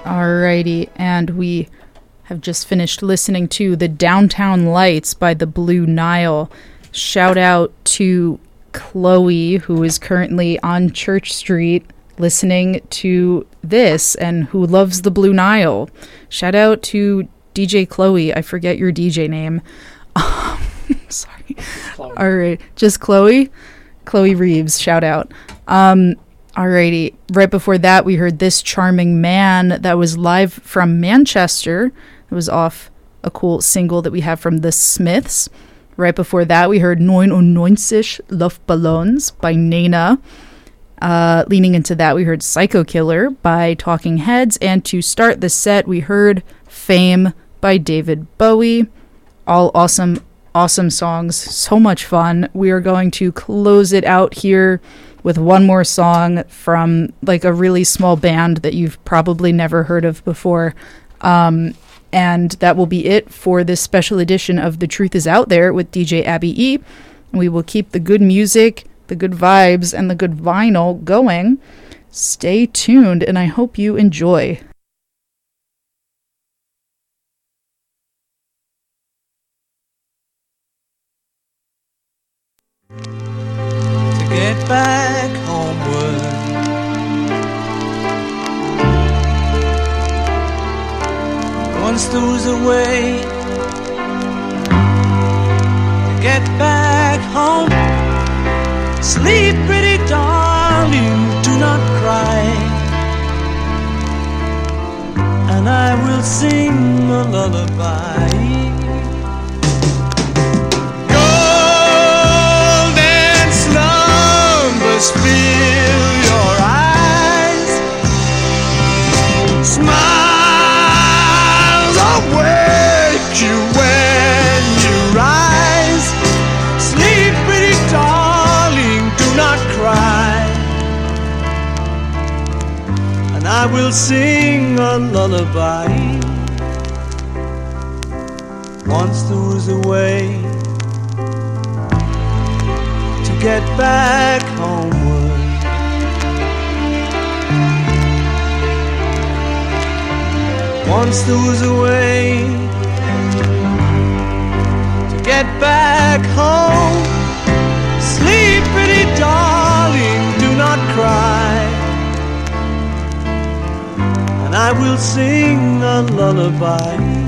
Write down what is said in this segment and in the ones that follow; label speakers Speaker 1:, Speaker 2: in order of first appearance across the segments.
Speaker 1: Alrighty, and we have just finished listening to The Downtown Lights by the Blue Nile. Shout out to Chloe, who is currently on Church Street listening to this and who loves the Blue Nile. Shout out to DJ Chloe. I forget your DJ name. Sorry. Chloe. All right, just Chloe. Chloe Reeves, shout out. Alrighty, right before that we heard This Charming Man, that was live from Manchester. It was off a cool single that we have from The Smiths. Right before that we heard 99 Luftballons by Nena. Leaning into that we heard Psycho Killer by Talking Heads, and to start the set we heard Fame by David Bowie. All awesome songs, so much fun. We are going to close it out here with one more song from like a really small band that you've probably never heard of before. And that will be it for this special edition of The Truth Is Out There with DJ Abby E. We will keep the good music, the good vibes, and the good vinyl going. Stay tuned, and I hope you enjoy.
Speaker 2: Get back homeward, once there's a way to get back home. Sleep, pretty darling, do not cry, and I will sing a lullaby. Fill your eyes, smiles awake you when you rise. Sleep, pretty darling, do not cry, and I will sing a lullaby. Once there was a way get back homeward. Once there was a way to get back home. Sleep, pretty darling, do not cry, and I will sing a lullaby.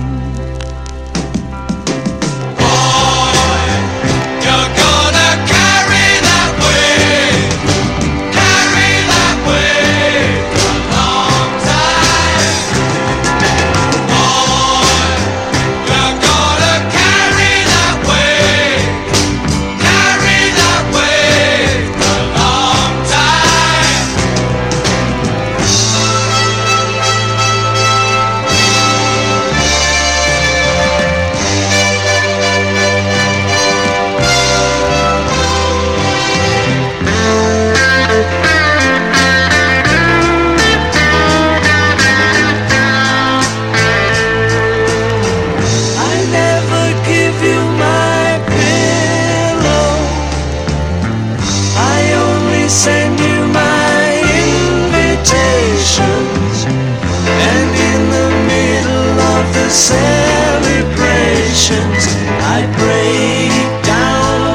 Speaker 2: Celebrations, I break down.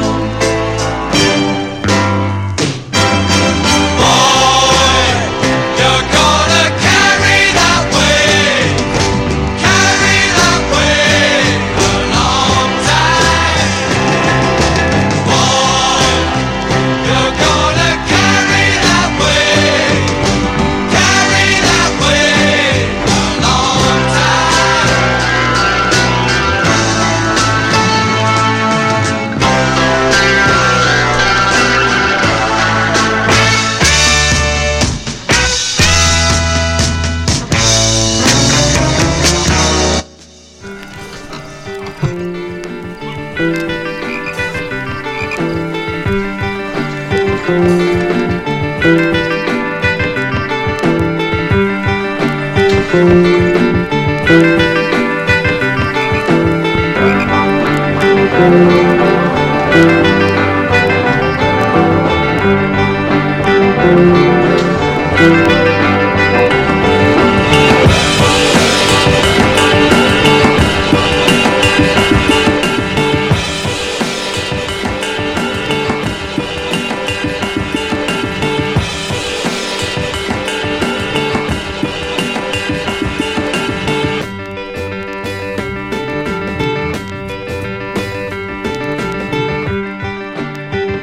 Speaker 2: Boy, you're gonna carry that weight a long time. Boy, you're gonna carry that weight a long time.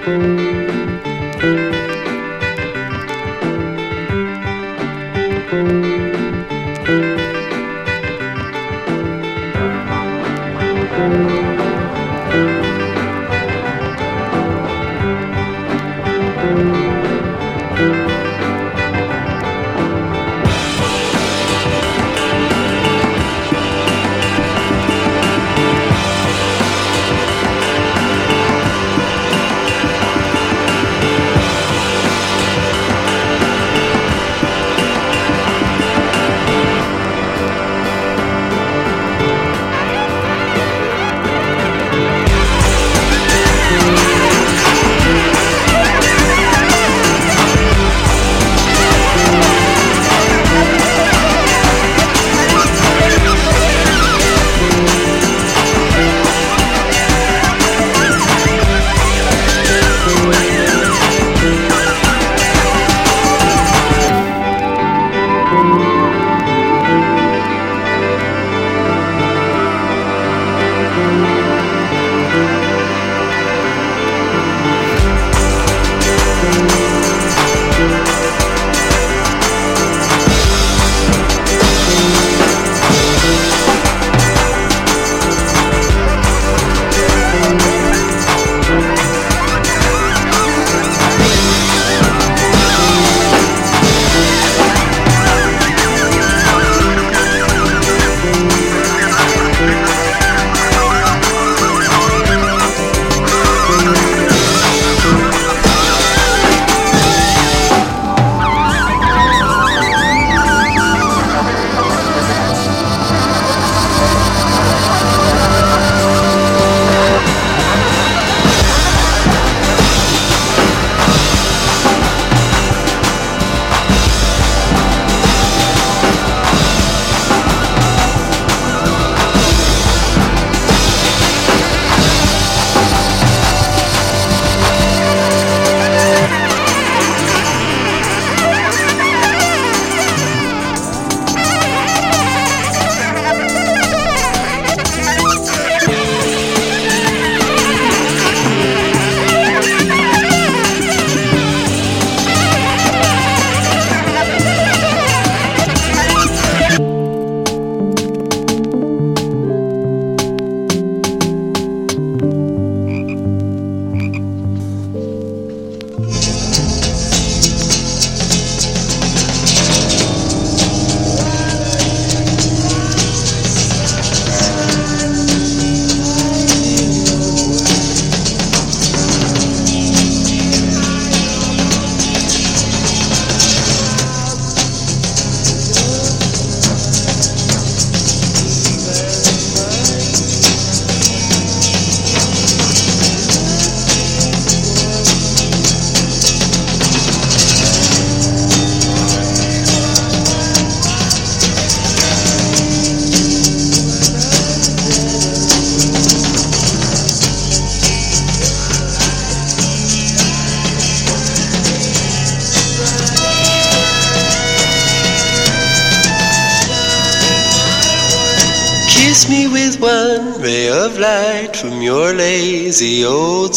Speaker 2: Kiss me with one ray of light from your lazy old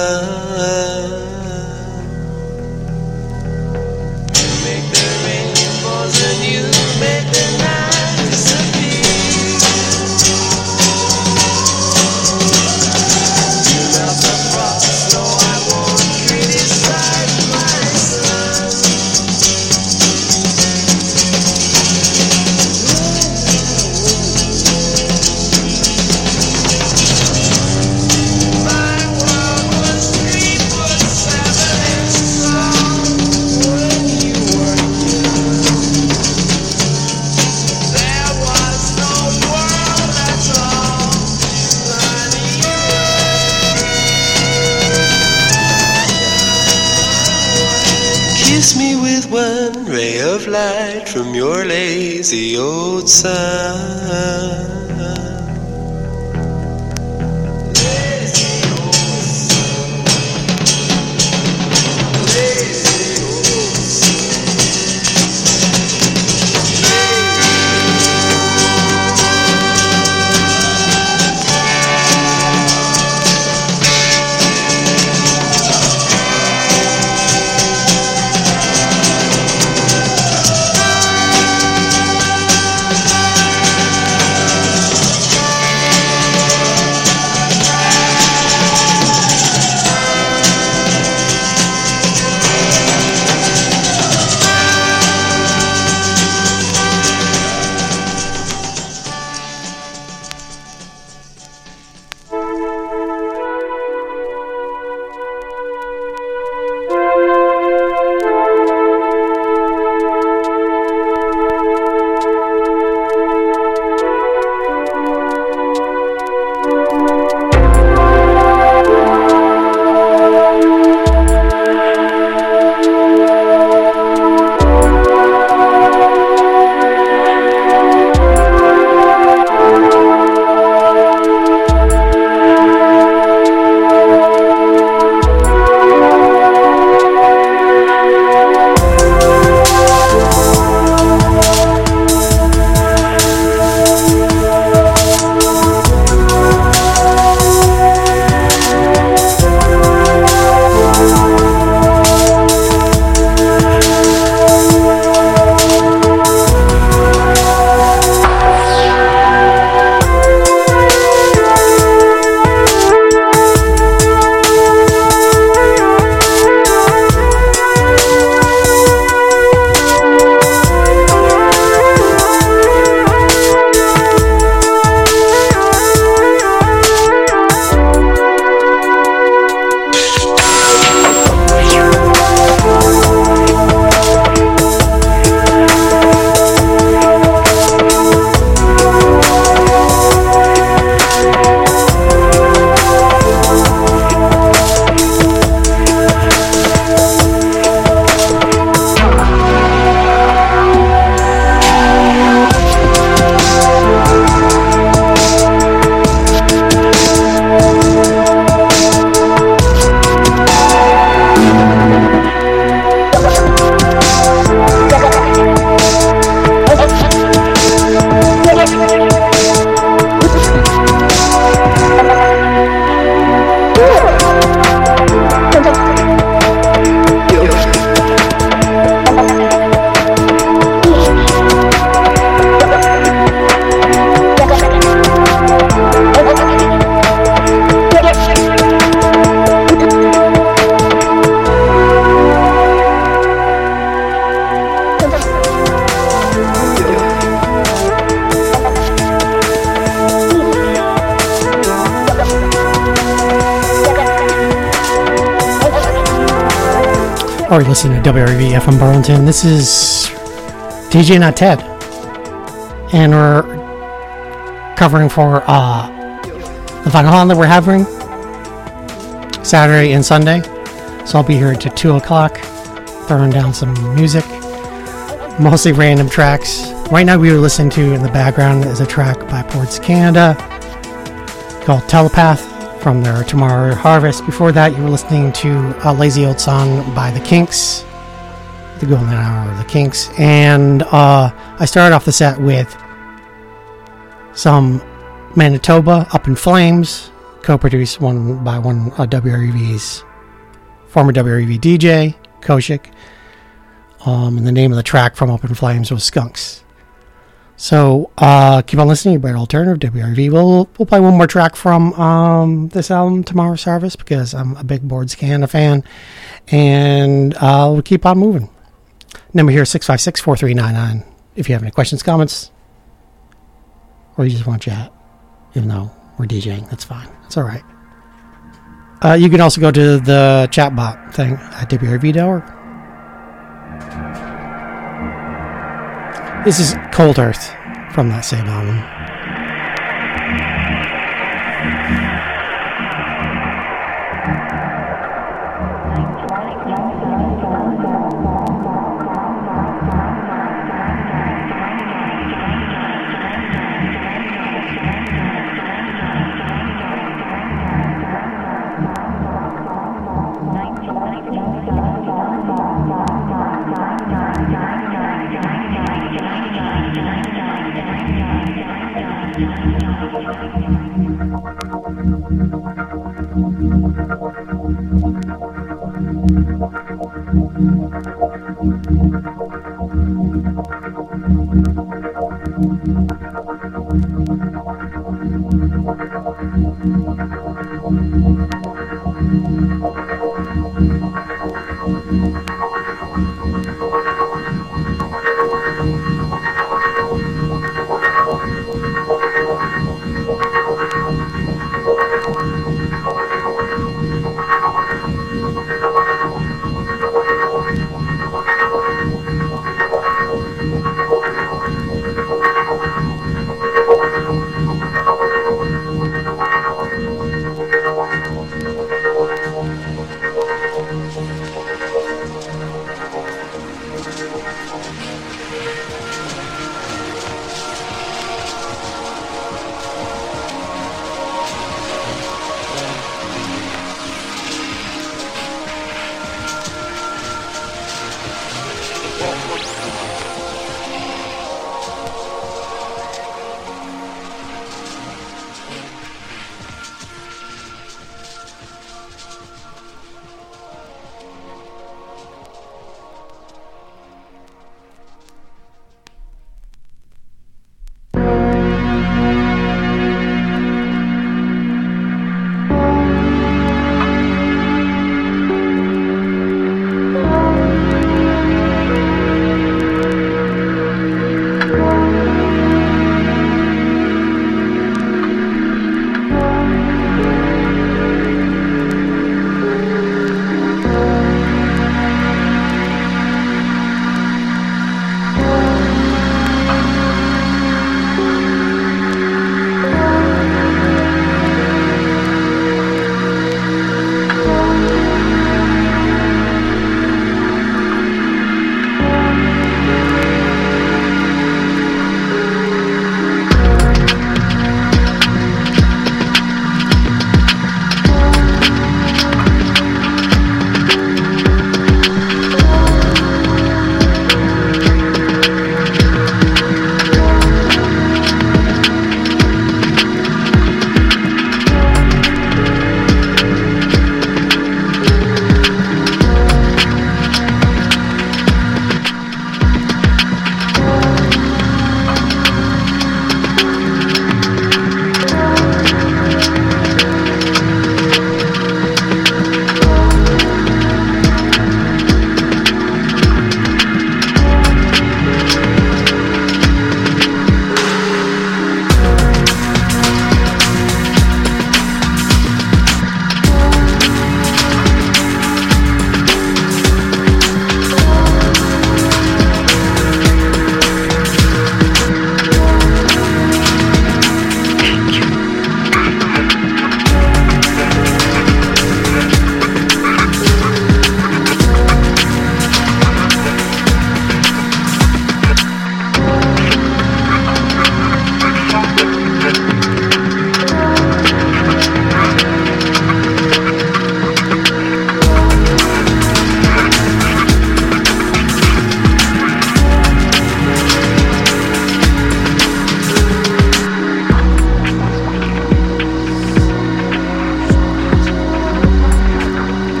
Speaker 2: sun. You make the rainbows and you make the night disappear. You melt the frost, so I won't criticize my son. Kiss me with one ray of light from your lazy old sun.
Speaker 3: Or you're listening to WRV FM Burlington. This is DJ Not Ted. And we're covering for the Final Haunt that we're having Saturday and Sunday. So I'll be here until 2 o'clock, throwing down some music. Mostly random tracks. Right now we were listening to in the background is a track by Ports Canada called Telepath from their Tomorrow Harvest. Before that you were listening to a Lazy Old Song by The Kinks, the Golden Hour of The Kinks. And I started off the set with some Manitoba, Up in Flames, co-produced by one of WREV's former WREV DJ, Koshik. And the name of the track from Up in Flames was Skunks. So keep on listening. Bright Alternative, WRV. We'll play one more track from this album, Tomorrow's Harvest, because I'm a big Boards Canada fan. And we'll keep on moving. Number here is 656-4399. If you have any questions, comments, or you just want to chat, even though we're DJing, that's fine. That's all right. You can also go to the chat bot thing at WRV.org. This is Cold Earth from that same album.